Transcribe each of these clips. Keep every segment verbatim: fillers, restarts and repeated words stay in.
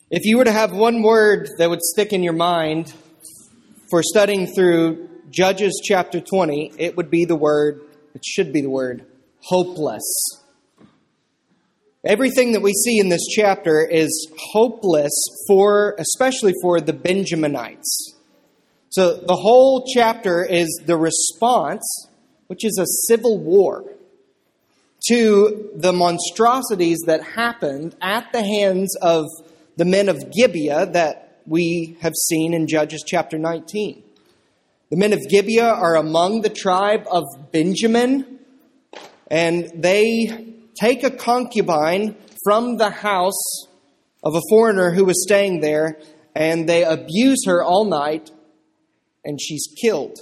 If you were to have one word that would stick in your mind for studying through Judges chapter twenty, it would be the word, it should be the word, hopeless. Everything that we see in this chapter is hopeless for, especially for the Benjaminites. So the whole chapter is the response, which is a civil war, to the monstrosities that happened at the hands of the men of Gibeah that we have seen in Judges chapter nineteen. The men of Gibeah are among the tribe of Benjamin, and they take a concubine from the house of a foreigner who was staying there, and they abuse her all night, and she's killed.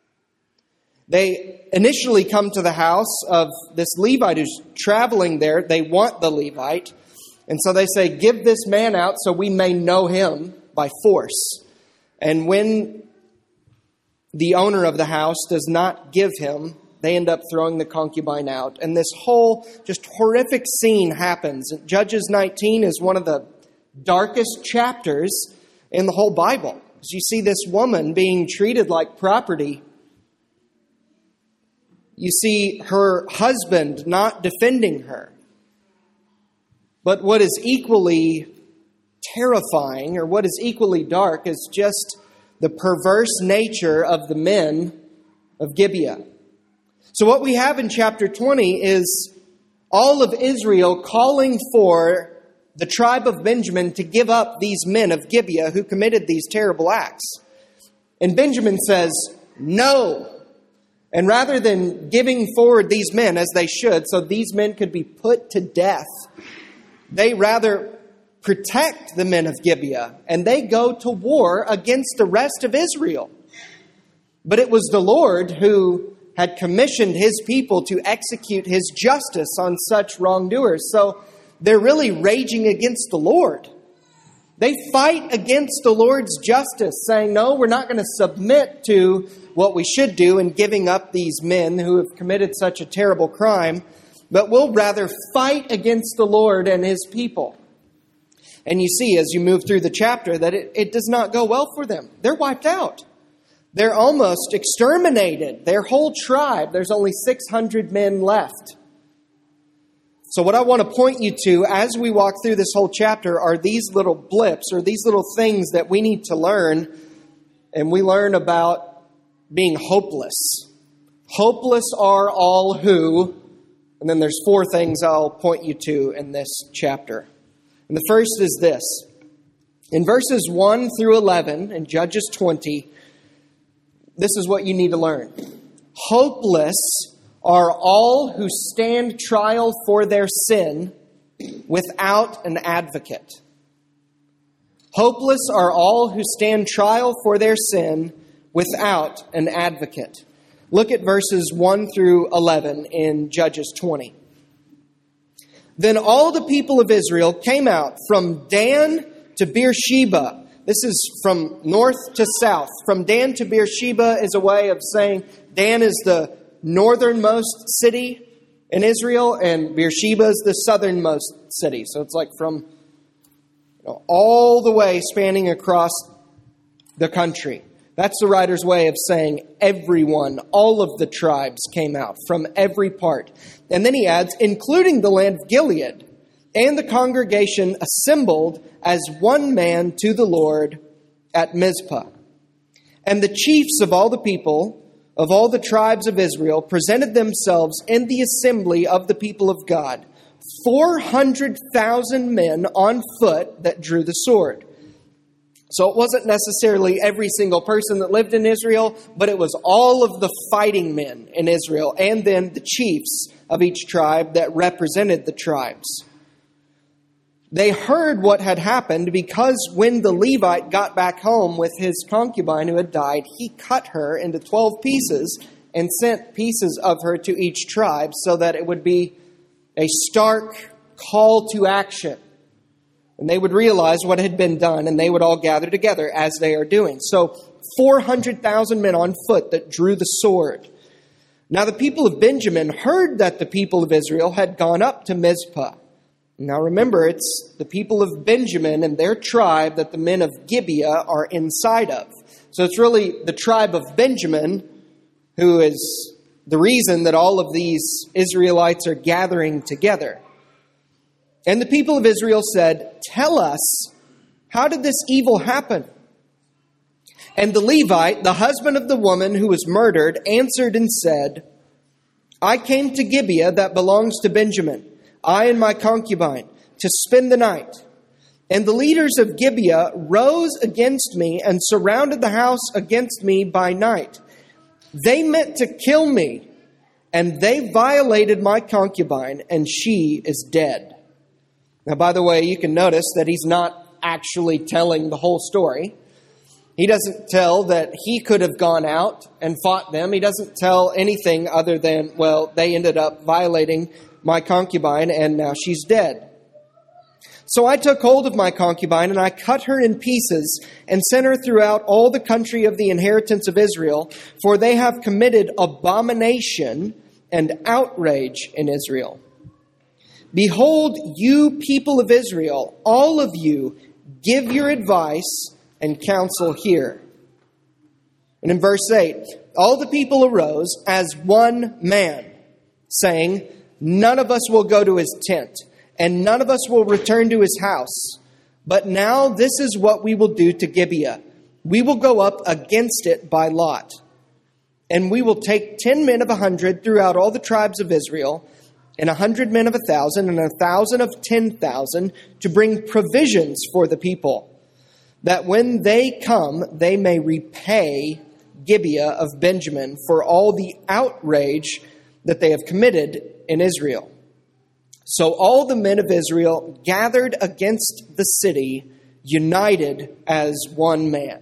They initially come to the house of this Levite who's traveling there. They want the Levite. And so they say, give this man out so we may know him by force. And when the owner of the house does not give him, they end up throwing the concubine out. And this whole just horrific scene happens. Judges nineteen is one of the darkest chapters in the whole Bible. As you see this woman being treated like property. You see her husband not defending her. But what is equally terrifying, or what is equally dark, is just the perverse nature of the men of Gibeah. So what we have in chapter twenty is all of Israel calling for the tribe of Benjamin to give up these men of Gibeah who committed these terrible acts. And Benjamin says, no. And rather than giving forward these men as they should, so these men could be put to death, they rather protect the men of Gibeah, and they go to war against the rest of Israel. But it was the Lord who had commissioned his people to execute his justice on such wrongdoers. So they're really raging against the Lord. They fight against the Lord's justice, saying, no, we're not going to submit to what we should do in giving up these men who have committed such a terrible crime, but we'll rather fight against the Lord and his people. And you see, as you move through the chapter, that it, it does not go well for them. They're wiped out. They're almost exterminated. Their whole tribe, there's only six hundred men left. So what I want to point you to as we walk through this whole chapter are these little blips, or these little things that we need to learn. And we learn about being hopeless. Hopeless are all who, and then there's four things I'll point you to in this chapter. And the first is this. In verses one through eleven in Judges twenty, this is what you need to learn. Hopeless are all who stand trial for their sin without an advocate. Hopeless are all who stand trial for their sin without an advocate. Look at verses one through eleven in Judges twenty. Then all the people of Israel came out from Dan to Beersheba. This is from north to south. From Dan to Beersheba is a way of saying Dan is the northernmost city in Israel, and Beersheba is the southernmost city. So it's like from you know, all the way spanning across the country. That's the writer's way of saying everyone, all of the tribes came out from every part. And then he adds, including the land of Gilead, and the congregation assembled as one man to the Lord at Mizpah. And the chiefs of all the people, of all the tribes of Israel, presented themselves in the assembly of the people of God, four hundred thousand men on foot that drew the sword. So it wasn't necessarily every single person that lived in Israel, but it was all of the fighting men in Israel, and then the chiefs of each tribe that represented the tribes. They heard what had happened because when the Levite got back home with his concubine who had died, he cut her into twelve pieces and sent pieces of her to each tribe so that it would be a stark call to action. And they would realize what had been done, and they would all gather together as they are doing. So four hundred thousand men on foot that drew the sword. Now the people of Benjamin heard that the people of Israel had gone up to Mizpah. Now remember, it's the people of Benjamin and their tribe that the men of Gibeah are inside of. So it's really the tribe of Benjamin who is the reason that all of these Israelites are gathering together. And the people of Israel said, "Tell us, how did this evil happen?" And the Levite, the husband of the woman who was murdered, answered and said, "I came to Gibeah that belongs to Benjamin, I and my concubine, to spend the night. And the leaders of Gibeah rose against me and surrounded the house against me by night. They meant to kill me, and they violated my concubine, and she is dead." Now, by the way, you can notice that he's not actually telling the whole story. He doesn't tell that he could have gone out and fought them. He doesn't tell anything other than, well, they ended up violating my concubine, and now she's dead. "So I took hold of my concubine, and I cut her in pieces, and sent her throughout all the country of the inheritance of Israel, for they have committed abomination and outrage in Israel. Behold, you people of Israel, all of you, give your advice and counsel here." And in verse eight, "All the people arose as one man, saying, 'None of us will go to his tent, and none of us will return to his house. But now this is what we will do to Gibeah. We will go up against it by lot. And we will take ten men of a hundred throughout all the tribes of Israel, and a hundred men of a thousand, and a thousand of ten thousand, to bring provisions for the people, that when they come, they may repay Gibeah of Benjamin for all the outrage that they have committed in Israel.' So all the men of Israel gathered against the city, united as one man."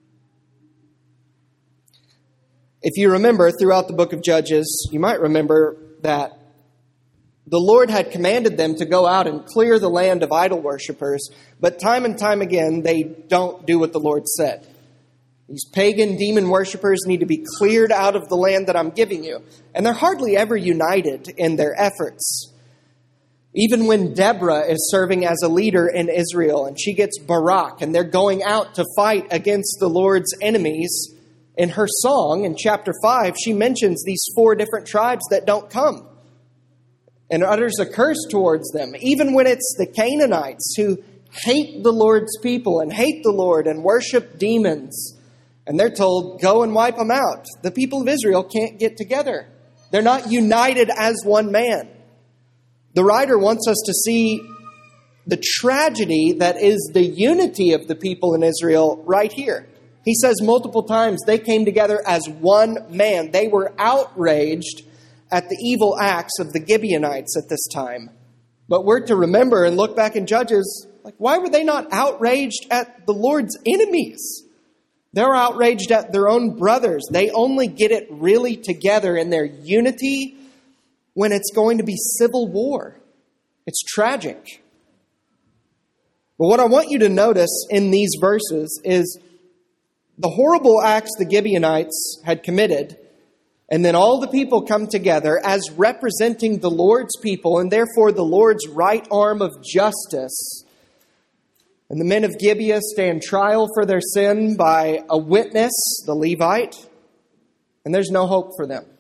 If you remember throughout the book of Judges, you might remember that the Lord had commanded them to go out and clear the land of idol worshippers, but time and time again, they don't do what the Lord said. These pagan demon worshippers need to be cleared out of the land that I'm giving you. And they're hardly ever united in their efforts. Even when Deborah is serving as a leader in Israel and she gets Barak and they're going out to fight against the Lord's enemies, in her song in chapter five, she mentions these four different tribes that don't come and utters a curse towards them. Even when it's the Canaanites who hate the Lord's people and hate the Lord and worship demons, and they're told, go and wipe them out. The people of Israel can't get together. They're not united as one man. The writer wants us to see the tragedy that is the unity of the people in Israel right here. He says multiple times they came together as one man. They were outraged at the evil acts of the Gibeonites at this time. But we're to remember and look back in Judges, like, why were they not outraged at the Lord's enemies? They're outraged at their own brothers. They only get it really together in their unity when it's going to be civil war. It's tragic. But what I want you to notice in these verses is the horrible acts the Gibeonites had committed, and then all the people come together as representing the Lord's people and therefore the Lord's right arm of justice. And the men of Gibeah stand trial for their sin by a witness, the Levite, and there's no hope for them.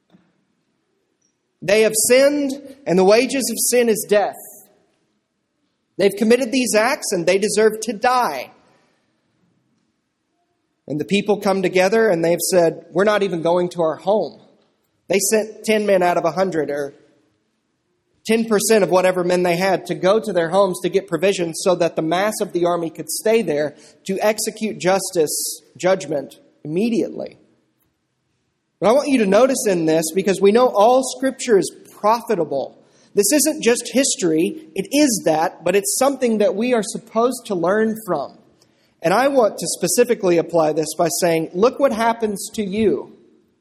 They have sinned, and the wages of sin is death. They've committed these acts, and they deserve to die. And the people come together, and they've said, we're not even going to our home. They sent ten men out of a hundred, or ten percent of whatever men they had, to go to their homes to get provisions so that the mass of the army could stay there to execute justice, judgment immediately. But I want you to notice in this, because we know all Scripture is profitable. This isn't just history. It is that, but it's something that we are supposed to learn from. And I want to specifically apply this by saying, look what happens to you.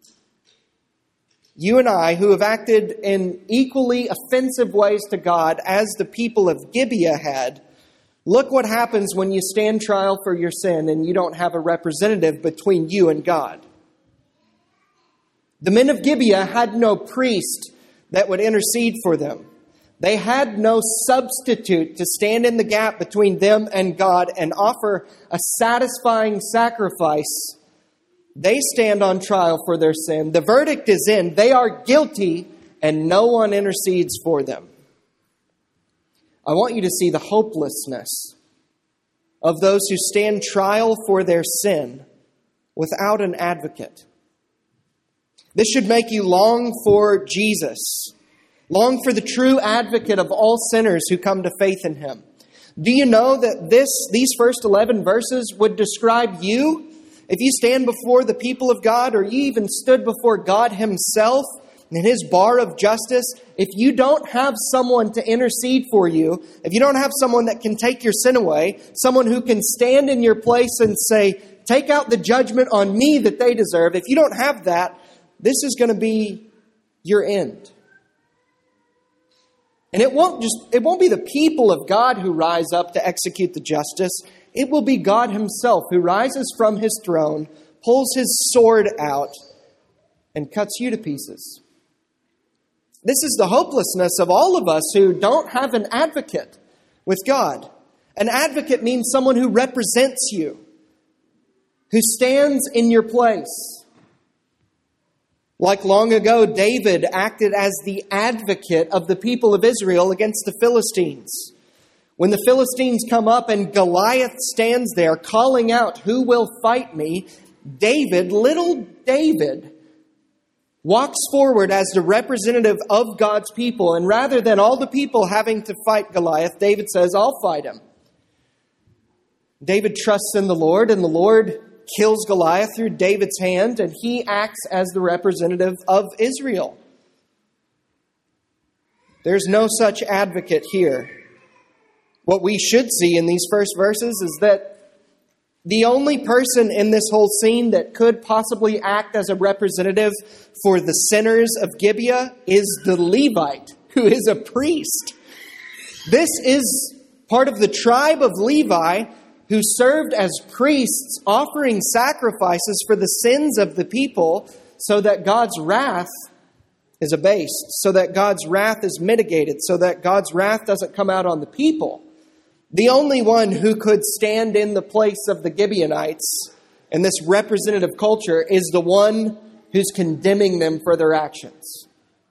You and I, who have acted in equally offensive ways to God as the people of Gibeah had, look what happens when you stand trial for your sin and you don't have a representative between you and God. The men of Gibeah had no priest that would intercede for them. They had no substitute to stand in the gap between them and God and offer a satisfying sacrifice. They stand on trial for their sin. The verdict is in. They are guilty, and no one intercedes for them. I want you to see the hopelessness of those who stand trial for their sin without an advocate. This should make you long for Jesus. Long for the true advocate of all sinners who come to faith in him. Do you know that this these first eleven verses would describe you? If you stand before the people of God, or you even stood before God himself in his bar of justice, if you don't have someone to intercede for you, if you don't have someone that can take your sin away, someone who can stand in your place and say, take out the judgment on me that they deserve, if you don't have that, this is going to be your end. And it won't just it won't be the people of God who rise up to execute the justice. It will be God himself who rises from his throne, pulls his sword out, and cuts you to pieces. This is the hopelessness of all of us who don't have an advocate with God. An advocate means someone who represents you, who stands in your place. Like long ago, David acted as the advocate of the people of Israel against the Philistines. When the Philistines come up and Goliath stands there calling out, who will fight me? David, little David, walks forward as the representative of God's people. And rather than all the people having to fight Goliath, David says, I'll fight him. David trusts in the Lord, and the Lord kills Goliath through David's hand, and he acts as the representative of Israel. There's no such advocate here. What we should see in these first verses is that the only person in this whole scene that could possibly act as a representative for the sinners of Gibeah is the Levite, who is a priest. This is part of the tribe of Levi, who served as priests, offering sacrifices for the sins of the people so that God's wrath is abased, so that God's wrath is mitigated, so that God's wrath doesn't come out on the people. The only one who could stand in the place of the Gibeonites in this representative culture is the one who's condemning them for their actions.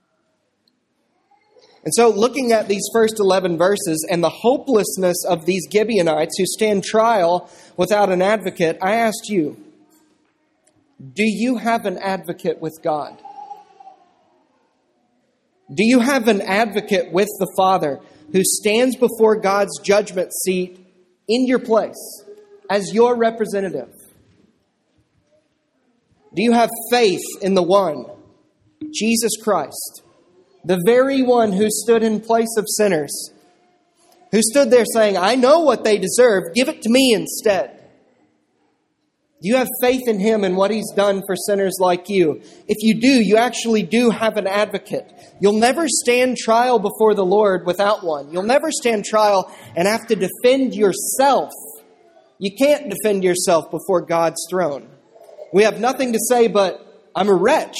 And so looking at these first eleven verses and the hopelessness of these Gibeonites who stand trial without an advocate, I asked you, do you have an advocate with God? Do you have an advocate with the Father who stands before God's judgment seat in your place as your representative? Do you have faith in the one, Jesus Christ, the very one who stood in place of sinners, who stood there saying, I know what they deserve, give it to me instead? Do you have faith in him and what he's done for sinners like you? If you do, you actually do have an advocate. You'll never stand trial before the Lord without one. You'll never stand trial and have to defend yourself. You can't defend yourself before God's throne. We have nothing to say but, I'm a wretch.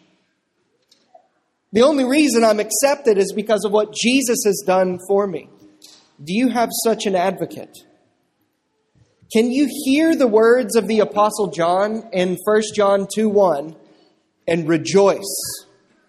The only reason I'm accepted is because of what Jesus has done for me. Do you have such an advocate? Can you hear the words of the Apostle John in First John two one and rejoice?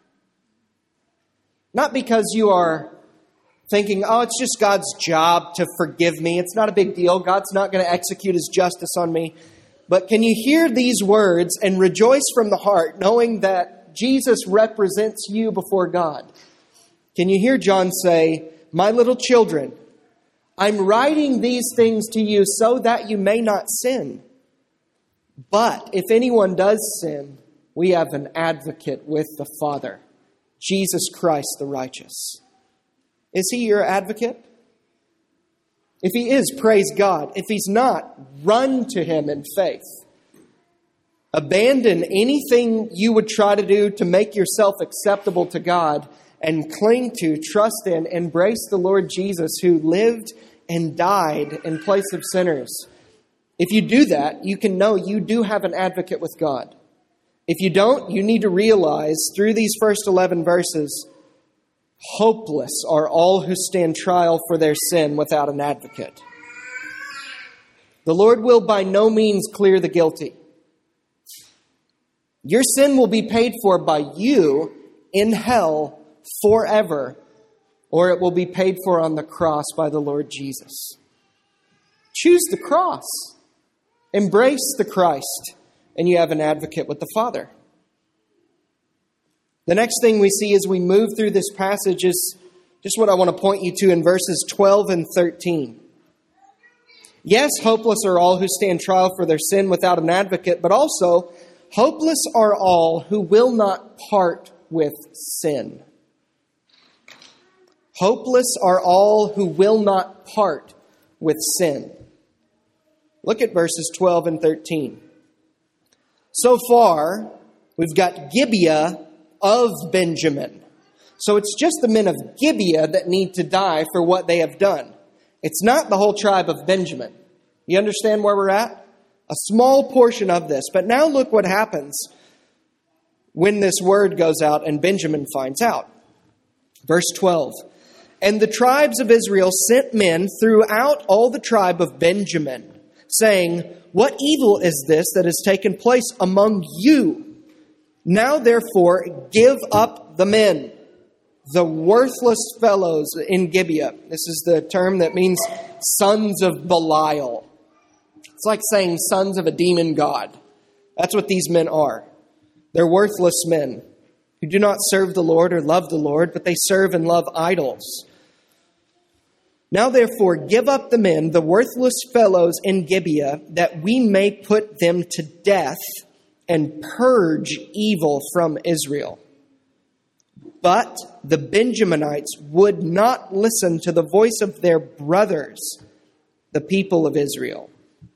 Not because you are thinking, oh, it's just God's job to forgive me. It's not a big deal. God's not going to execute his justice on me. But can you hear these words and rejoice from the heart, knowing that Jesus represents you before God? Can you hear John say, my little children, I'm writing these things to you so that you may not sin. But if anyone does sin, we have an advocate with the Father, Jesus Christ the righteous. Is he your advocate? If he is, praise God. If he's not, run to him in faith. Abandon anything you would try to do to make yourself acceptable to God and cling to, trust in, embrace the Lord Jesus who lived and died in place of sinners. If you do that, you can know you do have an advocate with God. If you don't, you need to realize through these first eleven verses Hopeless are all who stand trial for their sin without an advocate. The Lord will by no means clear the guilty. Your sin will be paid for by you in hell forever, or it will be paid for on the cross by the Lord Jesus. Choose the cross. Embrace the Christ, and you have an advocate with the Father. The next thing we see as we move through this passage is just what I want to point you to in verses twelve and thirteen. Yes, hopeless are all who stand trial for their sin without an advocate, but also hopeless are all who will not part with sin. Hopeless are all who will not part with sin. Look at verses twelve and thirteen. So far, we've got Gibeah of Benjamin. So it's just the men of Gibeah that need to die for what they have done. It's not the whole tribe of Benjamin. You understand where we're at? A small portion of this. But now look what happens when this word goes out and Benjamin finds out. Verse twelve. And the tribes of Israel sent men throughout all the tribe of Benjamin, saying, what evil is this that has taken place among you? Now therefore give up the men, the worthless fellows in Gibeah. This is the term that means sons of Belial. It's like saying sons of a demon god. That's what these men are. They're worthless men who do not serve the Lord or love the Lord, but they serve and love idols. Now therefore give up the men, the worthless fellows in Gibeah, that we may put them to death and purge evil from Israel. But the Benjaminites would not listen to the voice of their brothers, the people of Israel.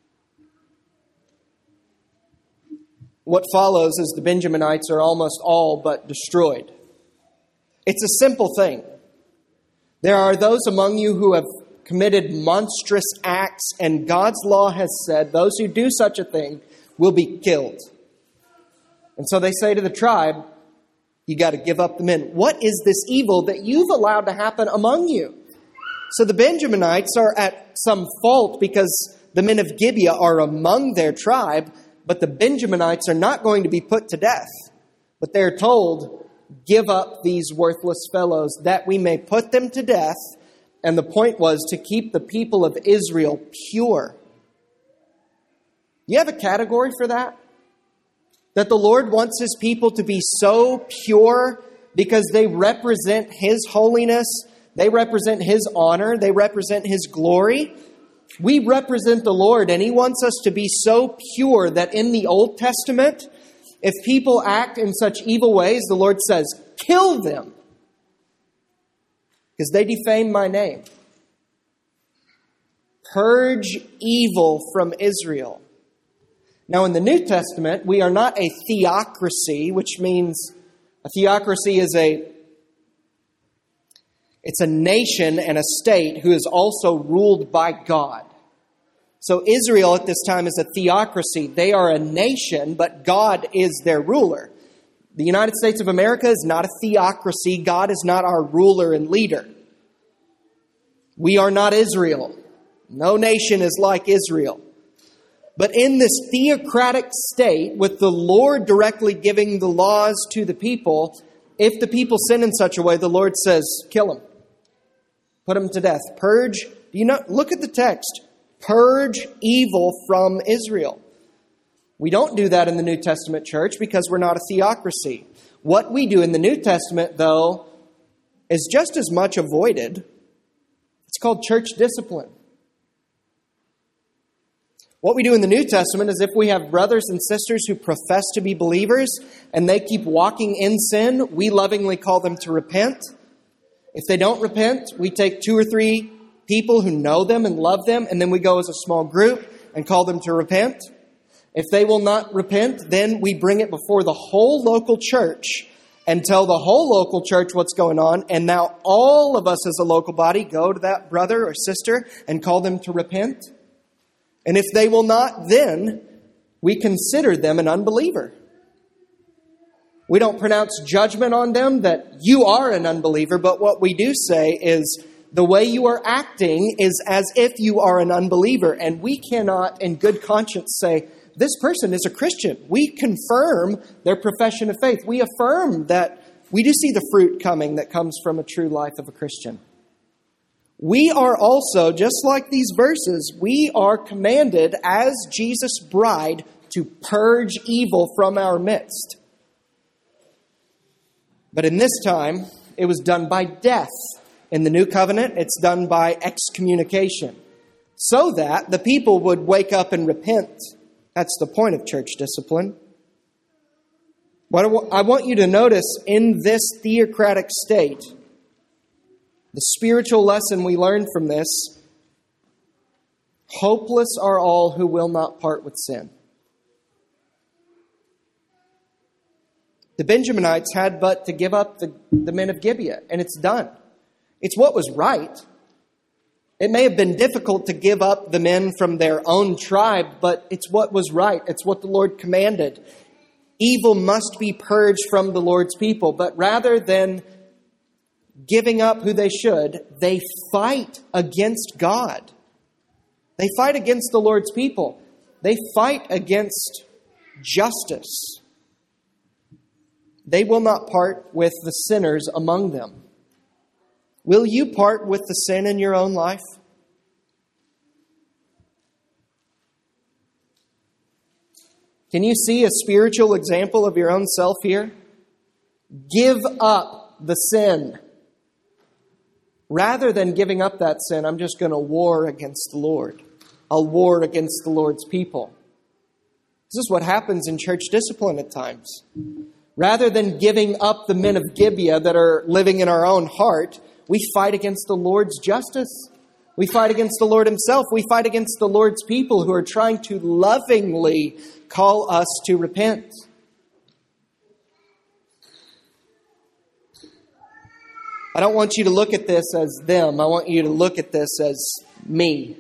What follows is the Benjaminites are almost all but destroyed. It's a simple thing. There are those among you who have committed monstrous acts, and God's law has said those who do such a thing will be killed. And so they say to the tribe, you got to give up the men. What is this evil that you've allowed to happen among you? So the Benjaminites are at some fault because the men of Gibeah are among their tribe, but the Benjaminites are not going to be put to death. But they're told, give up these worthless fellows that we may put them to death. And the point was to keep the people of Israel pure. You have a category for that? That the Lord wants His people to be so pure because they represent His holiness, they represent His honor, they represent His glory. We represent the Lord, and He wants us to be so pure that in the Old Testament, if people act in such evil ways, the Lord says, kill them, because they defame my name. Purge evil from Israel. Now, in the New Testament, we are not a theocracy, which means a theocracy is a it's a nation and a state who is also ruled by God. So Israel at this time is a theocracy. They are a nation, but God is their ruler. The United States of America is not a theocracy. God is not our ruler and leader. We are not Israel. No nation is like Israel. But in this theocratic state, with the Lord directly giving the laws to the people, if the people sin in such a way, the Lord says, kill them. Put them to death. Purge. Do you know? Look at the text. Purge evil from Israel. We don't do that in the New Testament church because we're not a theocracy. What we do in the New Testament, though, is just as much avoided. It's called church discipline. What we do in the New Testament is if we have brothers and sisters who profess to be believers and they keep walking in sin, we lovingly call them to repent. If they don't repent, we take two or three people who know them and love them, and then we go as a small group and call them to repent. If they will not repent, then we bring it before the whole local church and tell the whole local church what's going on. And now all of us as a local body go to that brother or sister and call them to repent. And if they will not, then we consider them an unbeliever. We don't pronounce judgment on them that you are an unbeliever, but what we do say is the way you are acting is as if you are an unbeliever, and we cannot in good conscience say, this person is a Christian. We confirm their profession of faith. We affirm that we do see the fruit coming that comes from a true life of a Christian. We are also, just like these verses, we are commanded as Jesus' bride to purge evil from our midst. But in this time, it was done by death. In the New Covenant, it's done by excommunication, so that the people would wake up and repent. That's the point of church discipline. What I want you to notice in this theocratic state, the spiritual lesson we learn from this, hopeless are all who will not part with sin. The Benjaminites had but to give up the, the men of Gibeah, and it's done. It's what was right. It may have been difficult to give up the men from their own tribe, but it's what was right. It's what the Lord commanded. Evil must be purged from the Lord's people, but rather than giving up who they should, they fight against God. They fight against the Lord's people. They fight against justice. They will not part with the sinners among them. Will you part with the sin in your own life? Can you see a spiritual example of your own self here? Give up the sin. Rather than giving up that sin, I'm just going to war against the Lord. I'll war against the Lord's people. This is what happens in church discipline at times. Rather than giving up the men of Gibeah that are living in our own heart, we fight against the Lord's justice. We fight against the Lord himself. We fight against the Lord's people who are trying to lovingly call us to repent. I don't want you to look at this as them. I want you to look at this as me.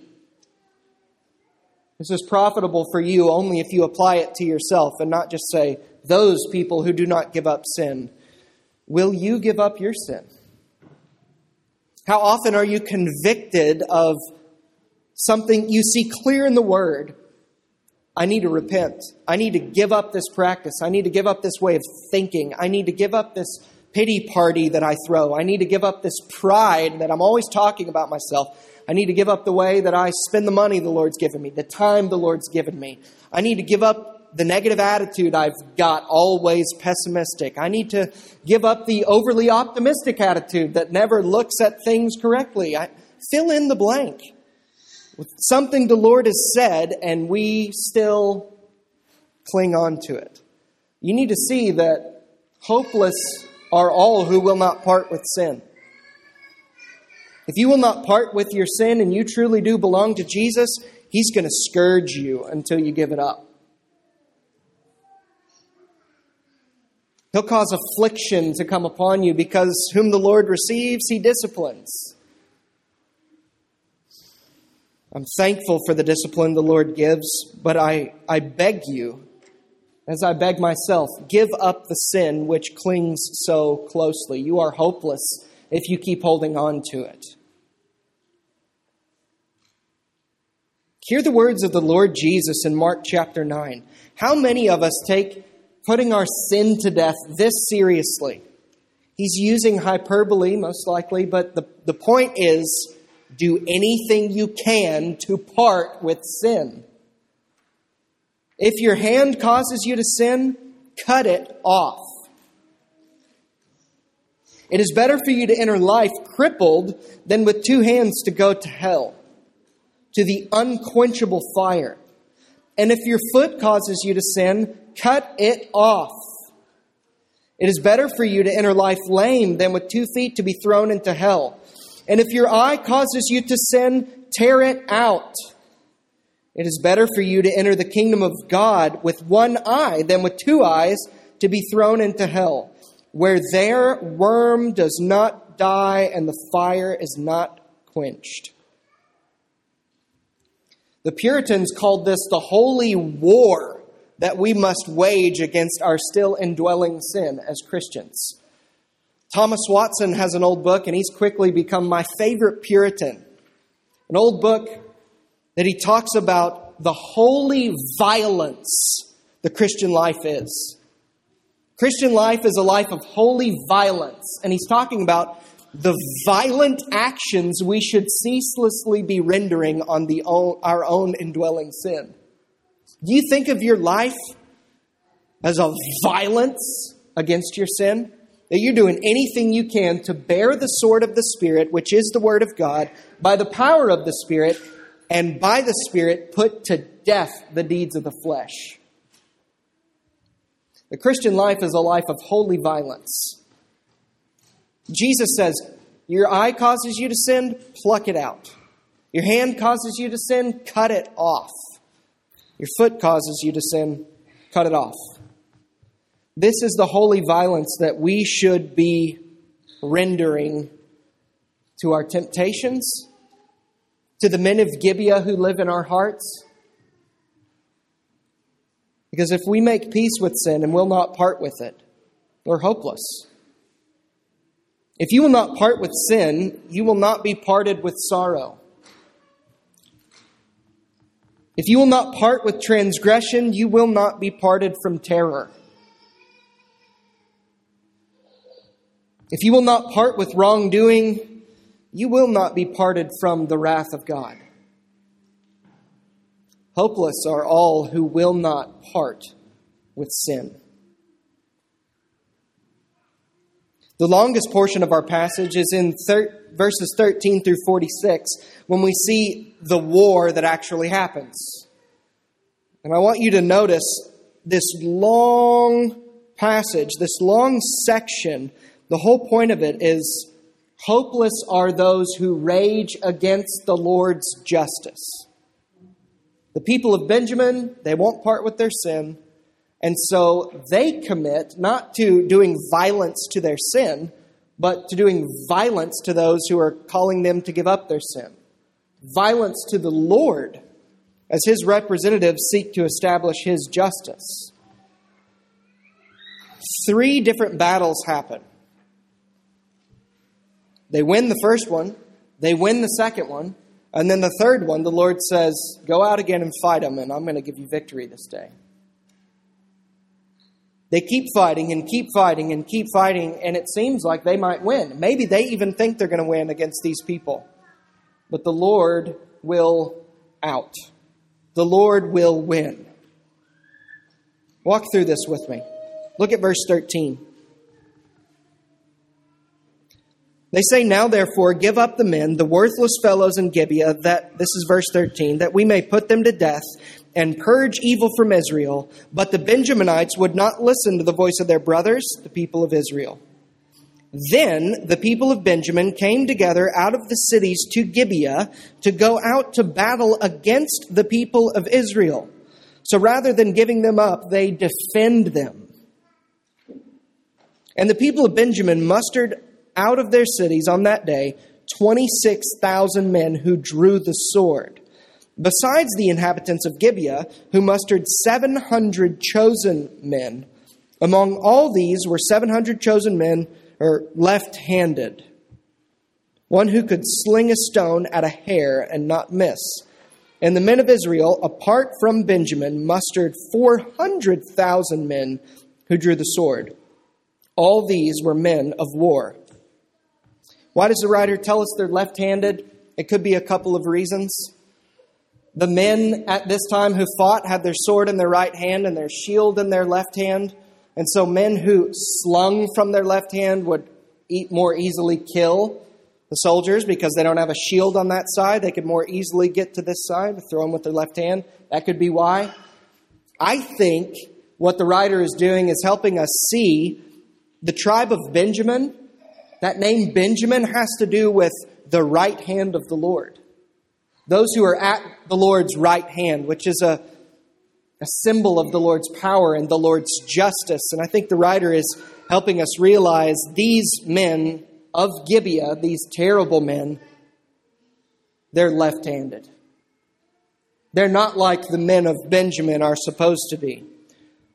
This is profitable for you only if you apply it to yourself and not just say, those people who do not give up sin. Will you give up your sin? How often are you convicted of something you see clear in the Word? I need to repent. I need to give up this practice. I need to give up this way of thinking. I need to give up this pity party that I throw. I need to give up this pride that I'm always talking about myself. I need to give up the way that I spend the money the Lord's given me, the time the Lord's given me. I need to give up the negative attitude I've got, always pessimistic. I need to give up the overly optimistic attitude that never looks at things correctly. I fill in the blank with something the Lord has said, and we still cling on to it. You need to see that hopeless are all who will not part with sin. If you will not part with your sin and you truly do belong to Jesus, He's going to scourge you until you give it up. He'll cause affliction to come upon you because whom the Lord receives, He disciplines. I'm thankful for the discipline the Lord gives, but I, I beg you, as I beg myself, give up the sin which clings so closely. You are hopeless if you keep holding on to it. Hear the words of the Lord Jesus in Mark chapter nine. How many of us take putting our sin to death this seriously? He's using hyperbole, most likely, but the, the point is, do anything you can to part with sin. If your hand causes you to sin, cut it off. It is better for you to enter life crippled than with two hands to go to hell, to the unquenchable fire. And if your foot causes you to sin, cut it off. It is better for you to enter life lame than with two feet to be thrown into hell. And if your eye causes you to sin, tear it out. It is better for you to enter the kingdom of God with one eye than with two eyes to be thrown into hell, where their worm does not die and the fire is not quenched. The Puritans called this the holy war that we must wage against our still indwelling sin as Christians. Thomas Watson has an old book, and he's quickly become my favorite Puritan. An old book that he talks about the holy violence the Christian life is. Christian life is a life of holy violence. And he's talking about the violent actions we should ceaselessly be rendering on the own, our own indwelling sin. Do you think of your life as a violence against your sin? That you're doing anything you can to bear the sword of the Spirit, which is the Word of God, by the power of the Spirit, and by the Spirit put to death the deeds of the flesh. The Christian life is a life of holy violence. Jesus says, your eye causes you to sin, pluck it out. Your hand causes you to sin, cut it off. Your foot causes you to sin, cut it off. This is the holy violence that we should be rendering to our temptations, to the men of Gibeah who live in our hearts. Because if we make peace with sin and will not part with it, we're hopeless. If you will not part with sin, you will not be parted with sorrow. If you will not part with transgression, you will not be parted from terror. If you will not part with wrongdoing, you will not be parted from the wrath of God. Hopeless are all who will not part with sin. The longest portion of our passage is in thir- verses thirteen through forty-six, when we see the war that actually happens. And I want you to notice this long passage, this long section. The whole point of it is, hopeless are those who rage against the Lord's justice. The people of Benjamin, they won't part with their sin. And so they commit not to doing violence to their sin, but to doing violence to those who are calling them to give up their sin. Violence to the Lord as his representatives seek to establish his justice. Three different battles happen. They win the first one, they win the second one, and then the third one, the Lord says, go out again and fight them, and I'm going to give you victory this day. They keep fighting and keep fighting and keep fighting, and it seems like they might win. Maybe they even think they're going to win against these people. But the Lord will out. The Lord will win. Walk through this with me. Look at verse thirteen. They say, now therefore, give up the men, the worthless fellows in Gibeah, that, this is verse thirteen, that we may put them to death and purge evil from Israel. But the Benjaminites would not listen to the voice of their brothers, the people of Israel. Then the people of Benjamin came together out of the cities to Gibeah to go out to battle against the people of Israel. So rather than giving them up, they defend them. And the people of Benjamin mustered out of their cities on that day twenty-six thousand men who drew the sword, besides the inhabitants of Gibeah, who mustered seven hundred chosen men. Among all these were seven hundred chosen men, or left-handed, one who could sling a stone at a hair and not miss. And the men of Israel, apart from Benjamin, mustered four hundred thousand men who drew the sword. All these were men of war. Why does the writer tell us they're left-handed? It could be a couple of reasons. The men at this time who fought had their sword in their right hand and their shield in their left hand. And so men who slung from their left hand would eat more easily kill the soldiers because they don't have a shield on that side. They could more easily get to this side, throw them with their left hand. That could be why. I think what the writer is doing is helping us see the tribe of Benjamin. That name Benjamin has to do with the right hand of the Lord. Those who are at the Lord's right hand, which is a, a symbol of the Lord's power and the Lord's justice. And I think the writer is helping us realize these men of Gibeah, these terrible men, they're left-handed. They're not like the men of Benjamin are supposed to be.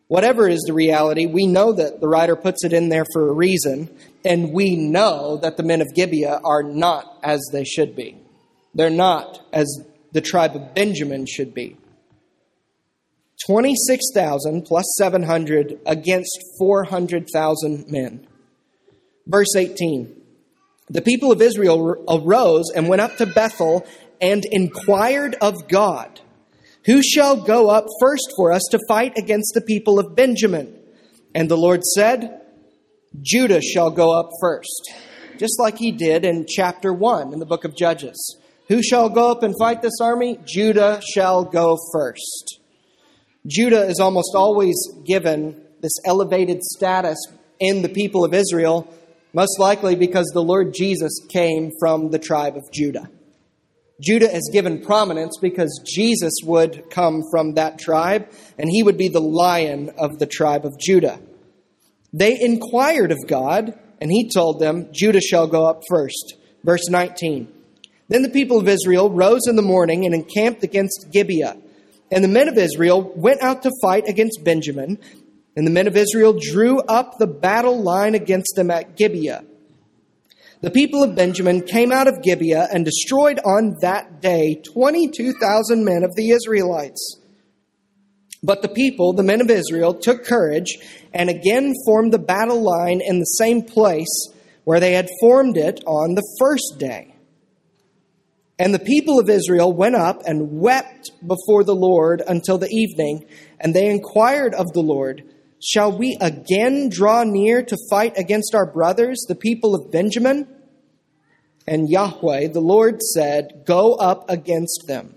Whatever is the reality, we know that the writer puts it in there for a reason, and we know that the men of Gibeah are not as they should be. They're not as the tribe of Benjamin should be. twenty-six thousand plus seven hundred against four hundred thousand men. Verse eighteen. The people of Israel arose and went up to Bethel and inquired of God, who shall go up first for us to fight against the people of Benjamin? And the Lord said, Judah shall go up first. Just like he did in chapter one in the book of Judges. Who shall go up and fight this army? Judah shall go first. Judah is almost always given this elevated status in the people of Israel, most likely because the Lord Jesus came from the tribe of Judah. Judah is given prominence because Jesus would come from that tribe, and he would be the lion of the tribe of Judah. They inquired of God, and he told them, Judah shall go up first. Verse nineteen. Then the people of Israel rose in the morning and encamped against Gibeah. And the men of Israel went out to fight against Benjamin, and the men of Israel drew up the battle line against them at Gibeah. The people of Benjamin came out of Gibeah and destroyed on that day twenty-two thousand men of the Israelites. But the people, the men of Israel, took courage and again formed the battle line in the same place where they had formed it on the first day. And the people of Israel went up and wept before the Lord until the evening, and they inquired of the Lord, shall we again draw near to fight against our brothers, the people of Benjamin? And Yahweh, the Lord, said, go up against them.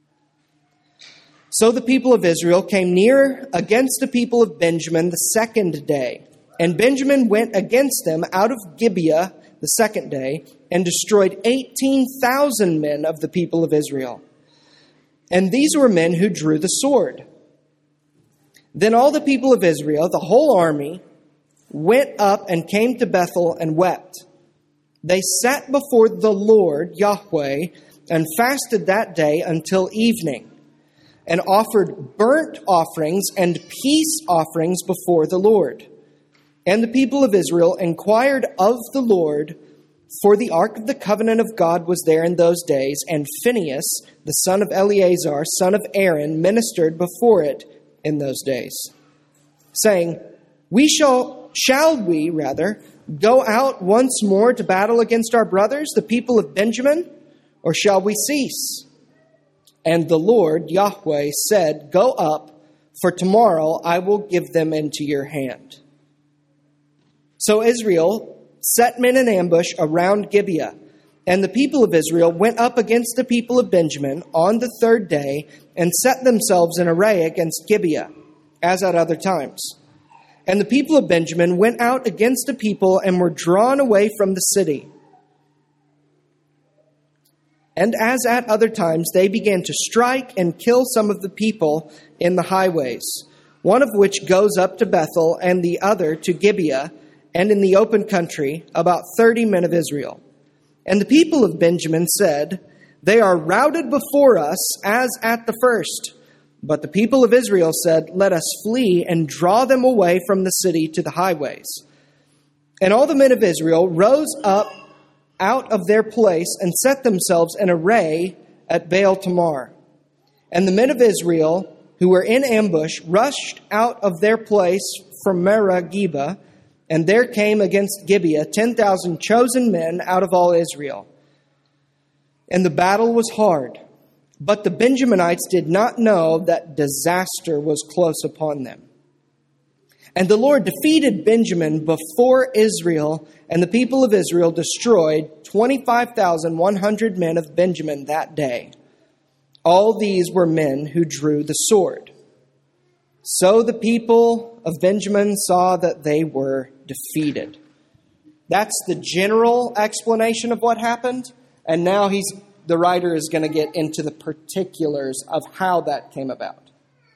So the people of Israel came near against the people of Benjamin the second day. And Benjamin went against them out of Gibeah the second day, and destroyed eighteen thousand men of the people of Israel. And these were men who drew the sword. Then all the people of Israel, the whole army, went up and came to Bethel and wept. They sat before the Lord, Yahweh, and fasted that day until evening, and offered burnt offerings and peace offerings before the Lord. And the people of Israel inquired of the Lord, for the ark of the covenant of God was there in those days, and Phinehas, the son of Eleazar, son of Aaron, ministered before it in those days, saying, We shall, shall we, rather, go out once more to battle against our brothers, the people of Benjamin, or shall we cease? And the Lord, Yahweh, said, Go up, for tomorrow I will give them into your hand. So Israel set men in ambush around Gibeah, and the people of Israel went up against the people of Benjamin on the third day and set themselves in array against Gibeah, as at other times. And the people of Benjamin went out against the people and were drawn away from the city. And as at other times, they began to strike and kill some of the people in the highways, one of which goes up to Bethel and the other to Gibeah, and in the open country, about thirty men of Israel. And the people of Benjamin said, They are routed before us as at the first. But the people of Israel said, Let us flee and draw them away from the city to the highways. And all the men of Israel rose up out of their place and set themselves in array at Baal Tamar. And the men of Israel, who were in ambush, rushed out of their place from Merah-Geba, and there came against Gibeah ten thousand chosen men out of all Israel. And the battle was hard, but the Benjaminites did not know that disaster was close upon them. And the Lord defeated Benjamin before Israel, and the people of Israel destroyed twenty-five thousand one hundred men of Benjamin that day. All these were men who drew the sword. So the people of Benjamin saw that they were defeated. That's the general explanation of what happened. And now he's the writer is going to get into the particulars of how that came about.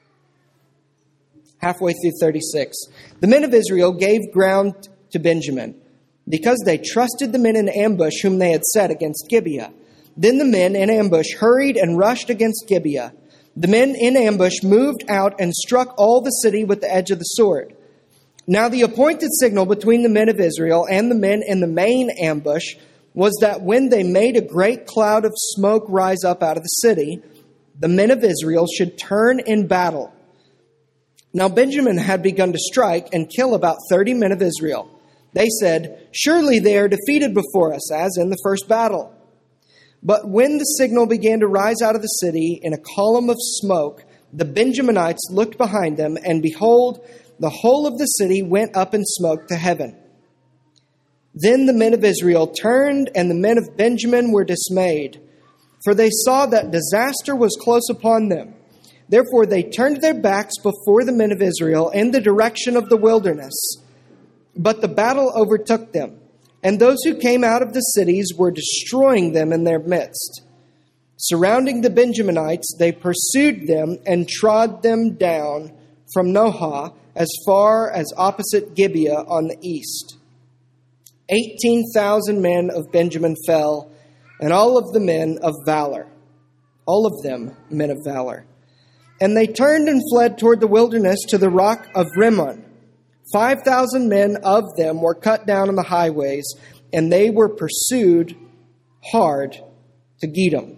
Halfway through thirty-six. The men of Israel gave ground to Benjamin, because they trusted the men in ambush whom they had set against Gibeah. Then the men in ambush hurried and rushed against Gibeah. The men in ambush moved out and struck all the city with the edge of the sword. Now the appointed signal between the men of Israel and the men in the main ambush was that when they made a great cloud of smoke rise up out of the city, the men of Israel should turn in battle. Now Benjamin had begun to strike and kill about thirty men of Israel. They said, "Surely they are defeated before us, as in the first battle." But when the signal began to rise out of the city in a column of smoke, the Benjaminites looked behind them, and behold, the whole of the city went up in smoke to heaven. Then the men of Israel turned, and the men of Benjamin were dismayed, for they saw that disaster was close upon them. Therefore they turned their backs before the men of Israel in the direction of the wilderness. But the battle overtook them, and those who came out of the cities were destroying them in their midst. Surrounding the Benjaminites, they pursued them and trod them down from Nohah as far as opposite Gibeah on the east. Eighteen thousand men of Benjamin fell, and all of the men of valor. All of them men of valor. And they turned and fled toward the wilderness to the rock of Rimmon. Five thousand men of them were cut down on the highways, and they were pursued hard to Gidom.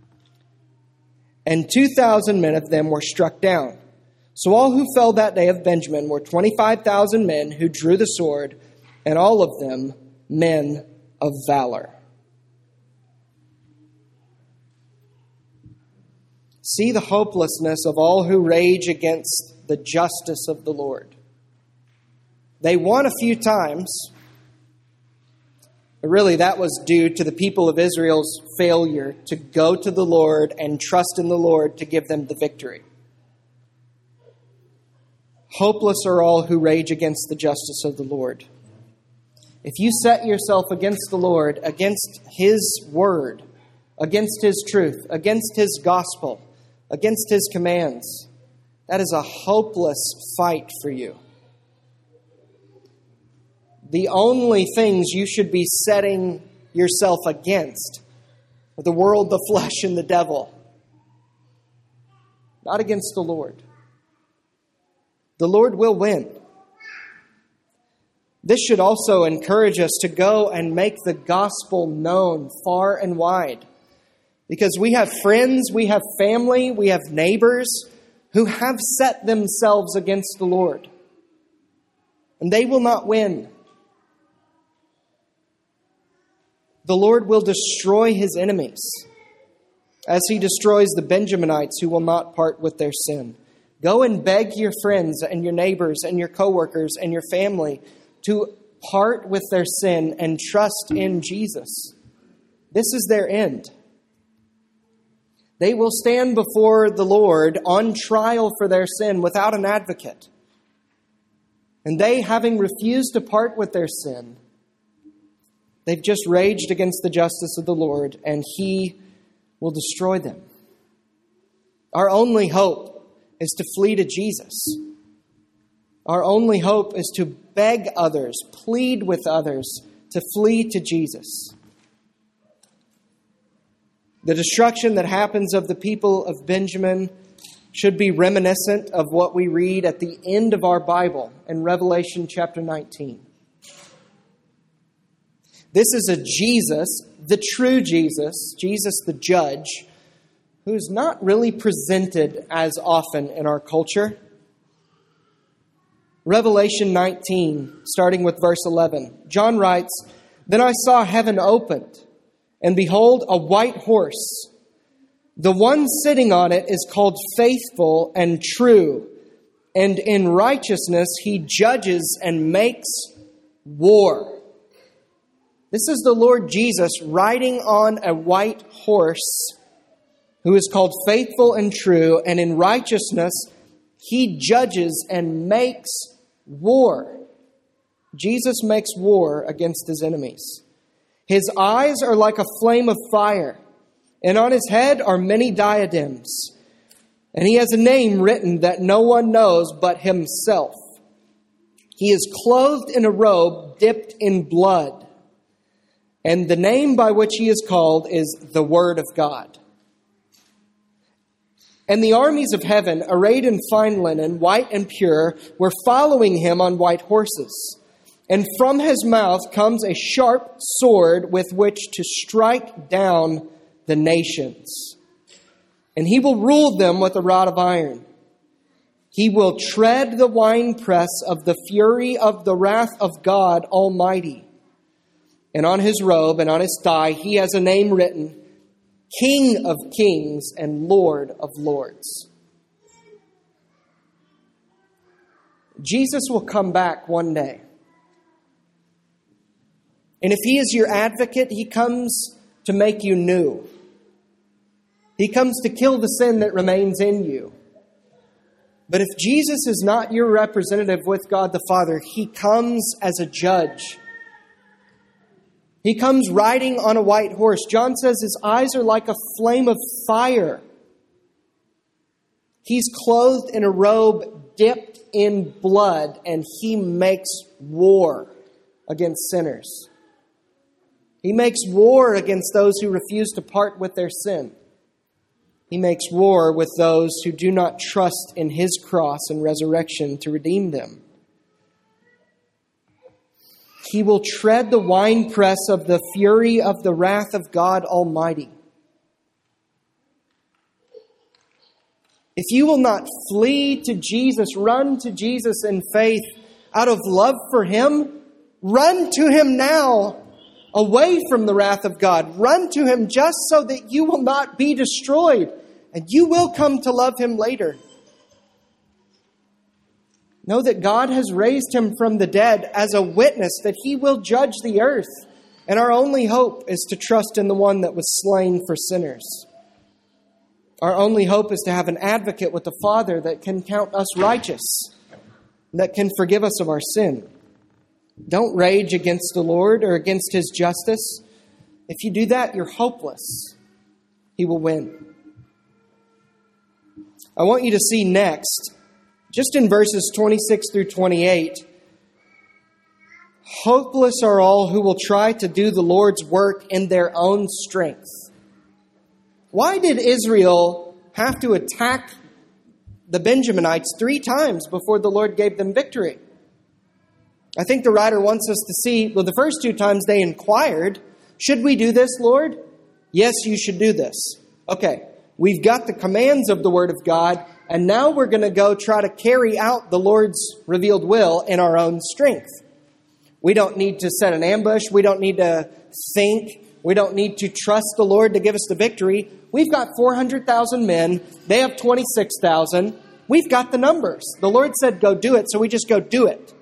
And two thousand men of them were struck down. So all who fell that day of Benjamin were twenty-five thousand men who drew the sword, and all of them men of valor. See the hopelessness of all who rage against the justice of the Lord. They won a few times, but really that was due to the people of Israel's failure to go to the Lord and trust in the Lord to give them the victory. Hopeless are all who rage against the justice of the Lord. If you set yourself against the Lord, against His word, against His truth, against His gospel, against His commands, that is a hopeless fight for you. The only things you should be setting yourself against are the world, the flesh, and the devil. Not against the Lord. The Lord will win. This should also encourage us to go and make the gospel known far and wide. Because we have friends, we have family, we have neighbors who have set themselves against the Lord. And they will not win. The Lord will destroy His enemies as He destroys the Benjaminites who will not part with their sin. Go and beg your friends and your neighbors and your coworkers and your family to part with their sin and trust in Jesus. This is their end. They will stand before the Lord on trial for their sin without an advocate. And they, having refused to part with their sin, they've just raged against the justice of the Lord, and He will destroy them. Our only hope is to flee to Jesus. Our only hope is to beg others, plead with others to flee to Jesus. The destruction that happens of the people of Benjamin should be reminiscent of what we read at the end of our Bible in Revelation chapter nineteen. This is a Jesus, the true Jesus, Jesus the judge, who's not really presented as often in our culture. Revelation nineteen, starting with verse eleven. John writes, "Then I saw heaven opened, and behold, a white horse. The one sitting on it is called Faithful and True, and in righteousness he judges and makes war." This is the Lord Jesus riding on a white horse, who is called Faithful and True, and in righteousness He judges and makes war. Jesus makes war against His enemies. His eyes are like a flame of fire, and on His head are many diadems. And He has a name written that no one knows but Himself. He is clothed in a robe dipped in blood, and the name by which He is called is the Word of God. And the armies of heaven, arrayed in fine linen, white and pure, were following him on white horses. And from his mouth comes a sharp sword with which to strike down the nations. And he will rule them with a rod of iron. He will tread the winepress of the fury of the wrath of God Almighty. And on his robe and on his thigh he has a name written, King of Kings and Lord of Lords. Jesus will come back one day. And if he is your advocate, he comes to make you new. He comes to kill the sin that remains in you. But if Jesus is not your representative with God the Father, he comes as a judge. He comes riding on a white horse. John says his eyes are like a flame of fire. He's clothed in a robe dipped in blood, and he makes war against sinners. He makes war against those who refuse to part with their sin. He makes war with those who do not trust in his cross and resurrection to redeem them. He will tread the winepress of the fury of the wrath of God Almighty. If you will not flee to Jesus, run to Jesus in faith out of love for him, run to him now, away from the wrath of God. Run to him just so that you will not be destroyed, and you will come to love him later. Know that God has raised him from the dead as a witness that he will judge the earth. And our only hope is to trust in the one that was slain for sinners. Our only hope is to have an advocate with the Father that can count us righteous, that can forgive us of our sin. Don't rage against the Lord or against his justice. If you do that, you're hopeless. He will win. I want you to see next, just in verses twenty-six through twenty-eight, hopeless are all who will try to do the Lord's work in their own strength. Why did Israel have to attack the Benjaminites three times before the Lord gave them victory? I think the writer wants us to see, well, the first two times they inquired, should we do this, Lord? Yes, you should do this. Okay, we've got the commands of the Word of God, and now we're going to go try to carry out the Lord's revealed will in our own strength. We don't need to set an ambush. We don't need to think. We don't need to trust the Lord to give us the victory. We've got four hundred thousand men. They have twenty-six thousand. We've got the numbers. The Lord said, go do it, so we just go do it.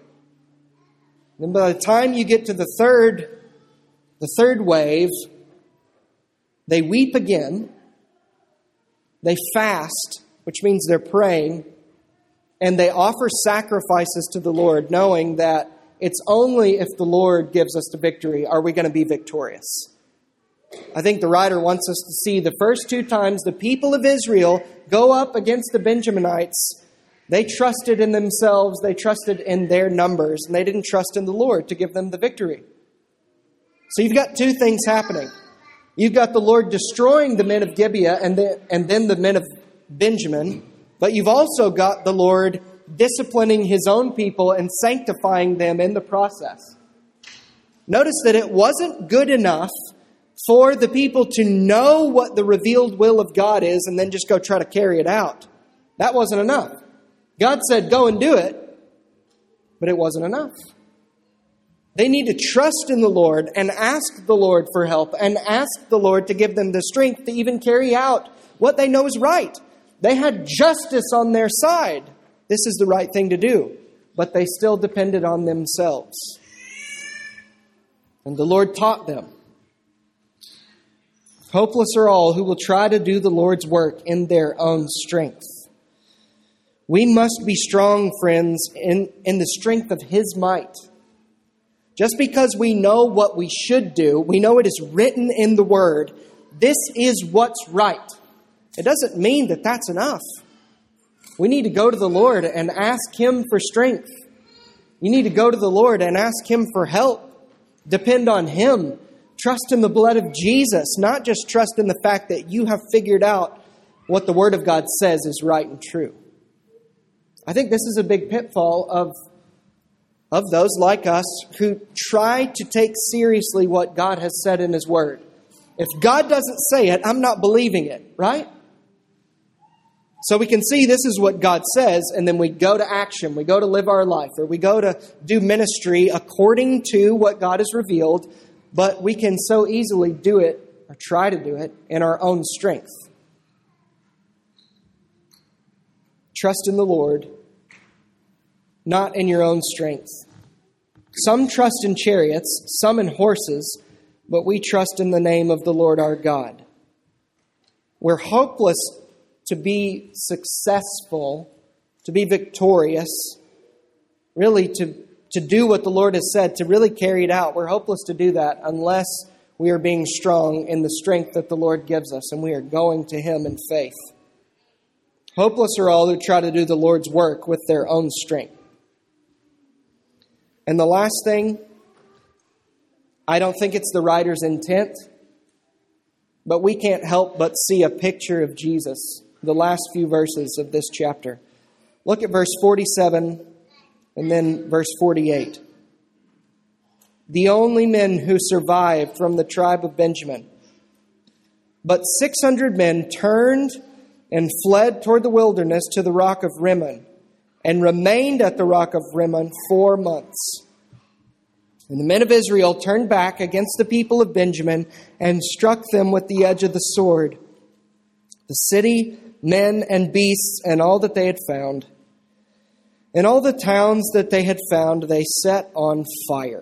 And by the time you get to the third, the third wave, they weep again. They fast, which means they're praying, and they offer sacrifices to the Lord, knowing that it's only if the Lord gives us the victory are we going to be victorious. I think the writer wants us to see the first two times the people of Israel go up against the Benjaminites. They trusted in themselves, they trusted in their numbers, and they didn't trust in the Lord to give them the victory. So you've got two things happening. You've got the Lord destroying the men of Gibeah and, the, and then the men of Benjamin, but you've also got the Lord disciplining his own people and sanctifying them in the process. Notice that it wasn't good enough for the people to know what the revealed will of God is and then just go try to carry it out. That wasn't enough. God said, go and do it, but it wasn't enough. They need to trust in the Lord and ask the Lord for help and ask the Lord to give them the strength to even carry out what they know is right. They had justice on their side. This is the right thing to do, but they still depended on themselves. And the Lord taught them. Hopeless are all who will try to do the Lord's work in their own strength. We must be strong, friends, in, in the strength of his might. Just because we know what we should do, we know it is written in the Word, this is what's right. It doesn't mean that that's enough. We need to go to the Lord and ask him for strength. You need to go to the Lord and ask him for help. Depend on him. Trust in the blood of Jesus, not just trust in the fact that you have figured out what the Word of God says is right and true. I think this is a big pitfall of, of those like us who try to take seriously what God has said in His Word. If God doesn't say it, I'm not believing it, right? So we can see this is what God says, and then we go to action. We go to live our life, or we go to do ministry according to what God has revealed, but we can so easily do it, or try to do it, in our own strength. Trust in the Lord, not in your own strength. Some trust in chariots, some in horses, but we trust in the name of the Lord our God. We're hopeless to be successful, to be victorious, really to, to do what the Lord has said, to really carry it out. We're hopeless to do that unless we are being strong in the strength that the Lord gives us, and we are going to Him in faith. Hopeless are all who try to do the Lord's work with their own strength. And the last thing, I don't think it's the writer's intent, but we can't help but see a picture of Jesus, the last few verses of this chapter. Look at verse forty-seven and then verse forty-eight. The only men who survived from the tribe of Benjamin. But six hundred men turned and fled toward the wilderness to the rock of Rimmon, and remained at the rock of Rimmon four months. And the men of Israel turned back against the people of Benjamin and struck them with the edge of the sword, the city, men and beasts, and all that they had found. And all the towns that they had found they set on fire.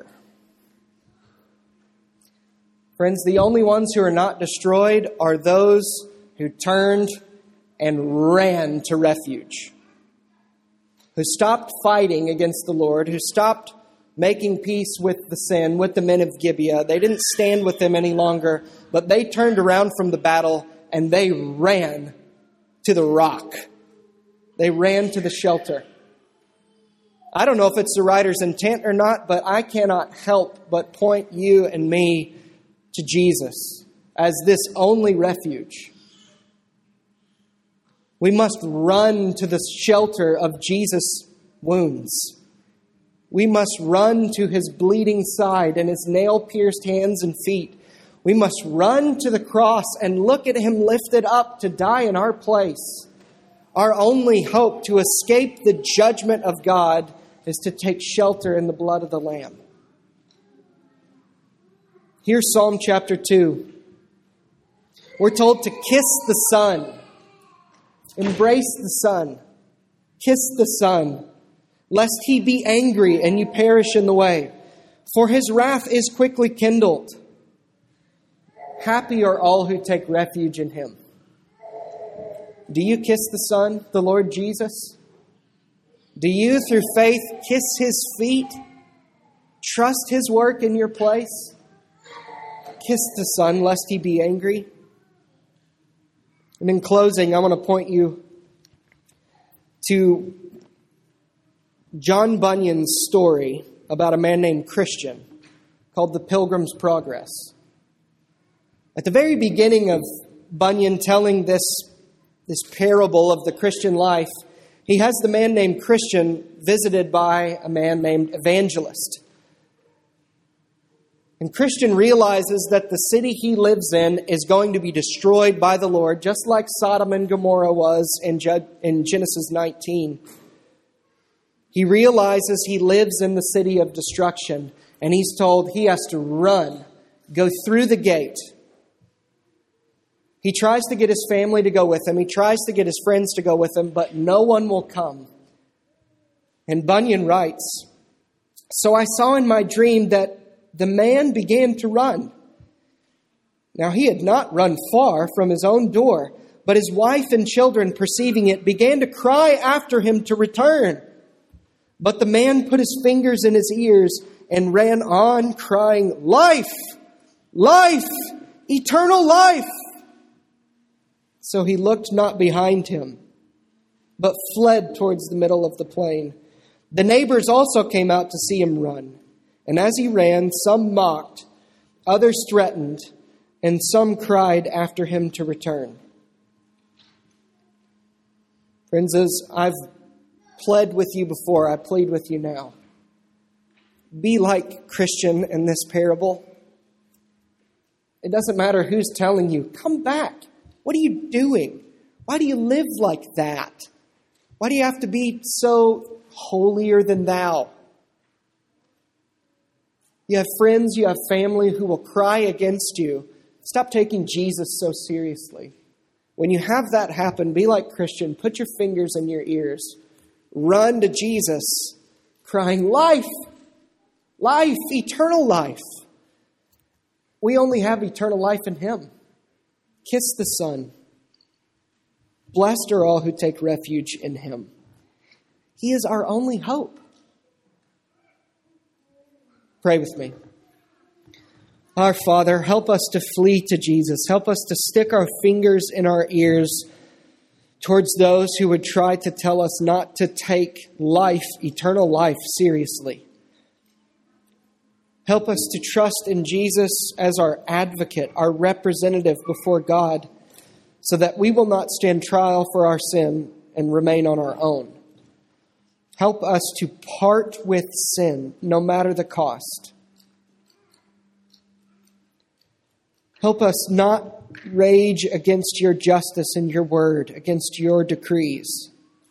Friends, the only ones who are not destroyed are those who turned and ran to refuge, who stopped fighting against the Lord, who stopped making peace with the sin, with the men of Gibeah. They didn't stand with them any longer, but they turned around from the battle and they ran to the rock. They ran to the shelter. I don't know if it's the writer's intent or not, but I cannot help but point you and me to Jesus as this only refuge. We must run to the shelter of Jesus' wounds. We must run to His bleeding side and His nail-pierced hands and feet. We must run to the cross and look at Him lifted up to die in our place. Our only hope to escape the judgment of God is to take shelter in the blood of the Lamb. Here's Psalm chapter two. We're told to kiss the Son. Embrace the Son. Kiss the Son, lest He be angry and you perish in the way. For His wrath is quickly kindled. Happy are all who take refuge in Him. Do you kiss the Son, the Lord Jesus? Do you, through faith, kiss His feet? Trust His work in your place? Kiss the Son, lest He be angry. And in closing, I want to point you to John Bunyan's story about a man named Christian called The Pilgrim's Progress. At the very beginning of Bunyan telling this, this parable of the Christian life, he has the man named Christian visited by a man named Evangelist. And Christian realizes that the city he lives in is going to be destroyed by the Lord, just like Sodom and Gomorrah was in Genesis nineteen. He realizes he lives in the city of destruction, and he's told he has to run, go through the gate. He tries to get his family to go with him. He tries to get his friends to go with him, but no one will come. And Bunyan writes, "So I saw in my dream that the man began to run. Now he had not run far from his own door, but his wife and children, perceiving it, began to cry after him to return. But the man put his fingers in his ears and ran on, crying, 'Life! Life! Eternal life!' So he looked not behind him, but fled towards the middle of the plain. The neighbors also came out to see him run. And as he ran, some mocked, others threatened, and some cried after him to return." Friends, as I've pled with you before, I plead with you now. Be like Christian in this parable. It doesn't matter who's telling you, come back. What are you doing? Why do you live like that? Why do you have to be so holier than thou? You have friends, you have family who will cry against you. Stop taking Jesus so seriously. When you have that happen, be like Christian. Put your fingers in your ears. Run to Jesus, crying, life, life, eternal life. We only have eternal life in Him. Kiss the Son. Blessed are all who take refuge in Him. He is our only hope. Pray with me. Our Father, help us to flee to Jesus. Help us to stick our fingers in our ears towards those who would try to tell us not to take life, eternal life, seriously. Help us to trust in Jesus as our advocate, our representative before God, so that we will not stand trial for our sin and remain on our own. Help us to part with sin, no matter the cost. Help us not rage against your justice and your word, against your decrees.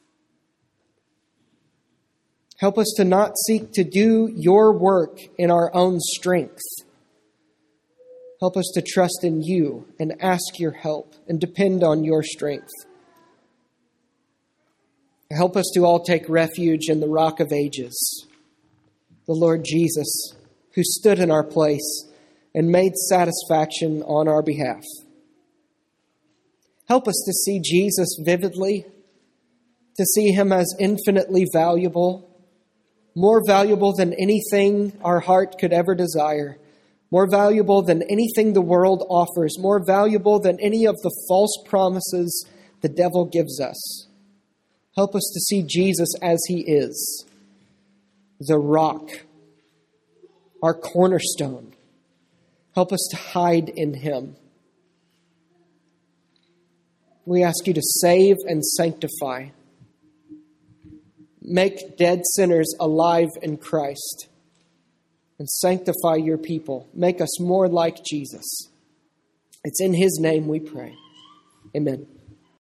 Help us to not seek to do your work in our own strength. Help us to trust in you and ask your help and depend on your strength. Help us to all take refuge in the Rock of Ages, the Lord Jesus, who stood in our place and made satisfaction on our behalf. Help us to see Jesus vividly, to see Him as infinitely valuable, more valuable than anything our heart could ever desire, more valuable than anything the world offers, more valuable than any of the false promises the devil gives us. Help us to see Jesus as He is, the rock, our cornerstone. Help us to hide in Him. We ask you to save and sanctify. Make dead sinners alive in Christ. And sanctify your people. Make us more like Jesus. It's in His name we pray. Amen.